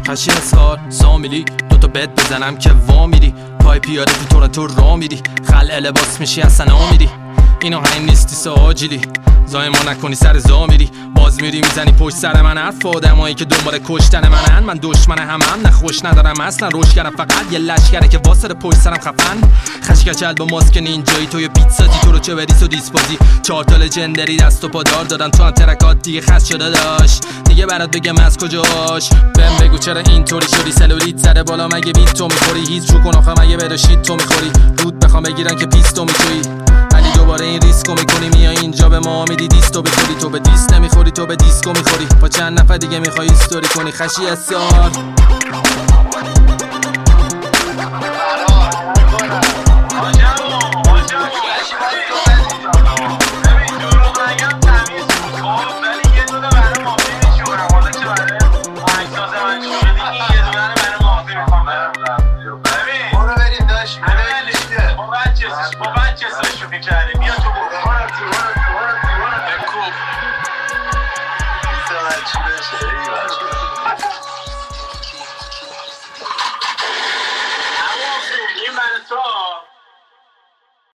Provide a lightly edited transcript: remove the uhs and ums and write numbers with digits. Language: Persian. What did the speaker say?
خشی اصحار سامیلی دوتا بد بزنم که وا میری پای پیاده تو تورنتو را میری خلع لباس میشی اصلا آمیری اینا همین نیستی ساجیلی زای ما نکنی سر زا میری باز میری میزنی پشت سر من حرف آدمایی که دنبال کشتن منن من دشمن همم نه خوش ندارم اصلا روش کردم فقط یه لشکره که واسه پشت سرم خفن خشکچل با ماسک نینجایی تو یه پیتزاتی تو رو چه بریس و دیسپازی 4 تا لژندری دست و پادار دادن تو هم ترکات دیگه خس شده داشت دیگه برات بگم از کجاش بهم بگو چرا اینطوری شدی سلولیت زده بالا مگه بیت تو میخوری هیچ رو کن آخه مگه بداشید تو میخوری رود بخوام بگیرن که پیستو میتویی ولی دوباره این ریسکو میکنی میای اینجا به ما میدی دیستو بخوری تو به دیست نمیخوری تو به دیسکو میخوری با چند نفر دیگه میخوای استوری کنی خشی اصحار Feel that tradition.